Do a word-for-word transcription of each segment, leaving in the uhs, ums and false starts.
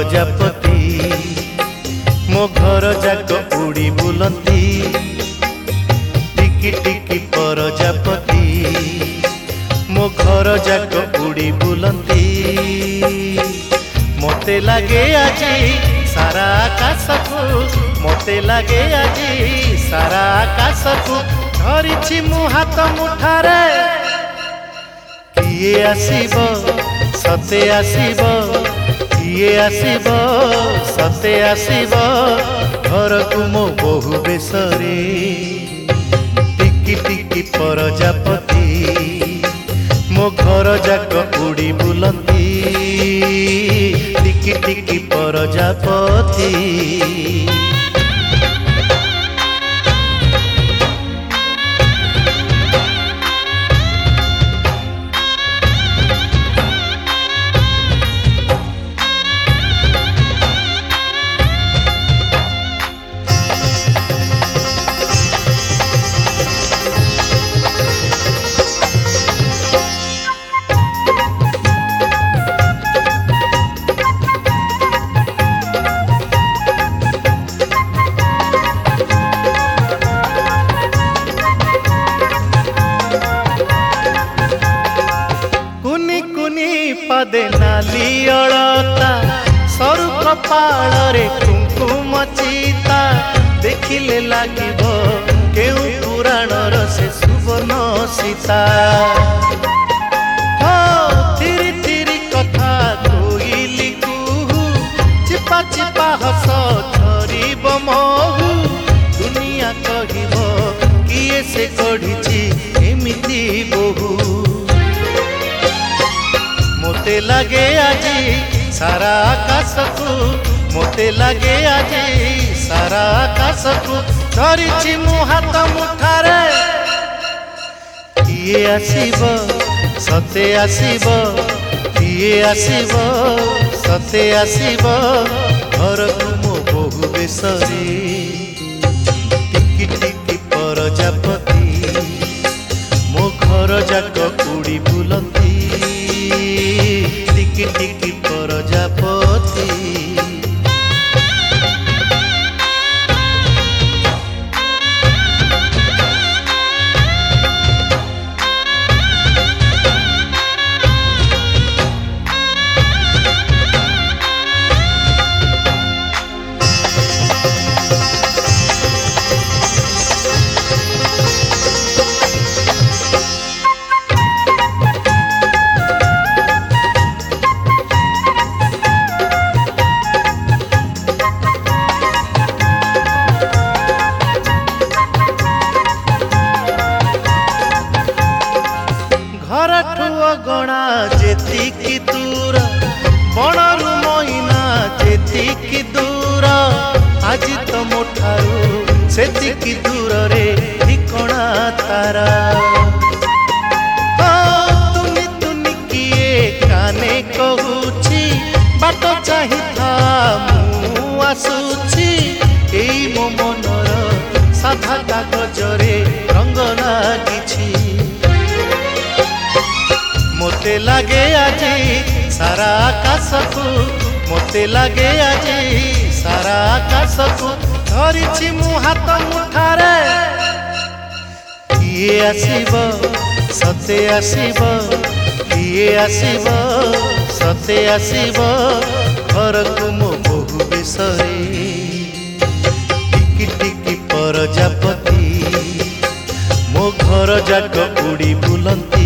प्रजापति मो घर जाक उड़ी बुलती टिकी टिकी प्रजापति मो घर जाक उड़ी बुलती मोते लागे आजी सारा आकाश को मोते लागे आजी सारा आकाश को धरिछि मु हाथ मुठारे किए आसीबो सते आसीबो किए आसीबो सते आसीबो घर को मो बहु बेसरे टिकी टिकी प्रजापति मो घर जाक उड़ी बुलती टिकी टिकी प्रजापति पदे नाली अड़ता सरु कपाल रे कुंकुम चिता देखिले लागिबो केउ पुराण से सुवर्ण सीता हो तिरी तिरी कथा कोइली कुहू चिपा चिपा हस झरिबो महू दुनिया कहिबो किए से गढ़िछि एमिति बहु मोते लागे आजी सारा आकाश को मोते लागे आजी सारा आकाश को धरिछि मु हाथ मुठारे किए आसीबो सते आसीबो किए आसीबो सते आसीबो घर को मो बहु बेसरे टिकी टिकी प्रजापति मो घर जाक उड़ी बुलती टिकी टिकी प्रजापति गणा जेतिकी दूर बणरु मईना जेतिकी दूर आज तो मोठारू सेतिकी दूर रे ठिकणा तारा तुनी तुनी किए काने कहूछि बाट चाहि था मु आसुछि एई मो मनर साधा कागज रे रंग लागिछि मोते लागे आजी सारा आकाश को मोते लागे आजी सारा आकाश को धरिछि मु हाथ मुठारे किए आसीबो सते आसीबो किए आसीबो सते आसीबो घर को मो बहु बेसरे टिकी टिकी प्रजापति मो घर जाक उड़ी बुलती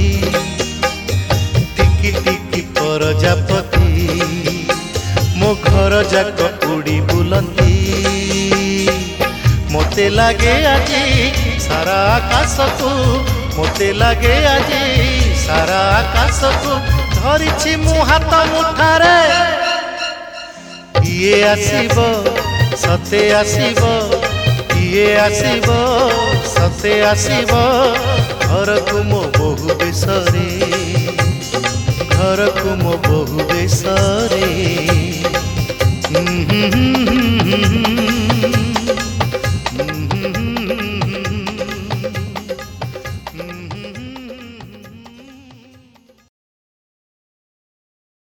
टिकी टिकी प्रजापति मो घर जाक उड़ी बुलती मोते लागे आजी सारा आकाश को मोते लागे आजी सारा आकाश को धरिछि मु हाथ मुठारे किए आसीबो सते आसीबो किए आसीबो सते आसीबो घर को मो बहु बेसरे घर को मो बहु बेसरे।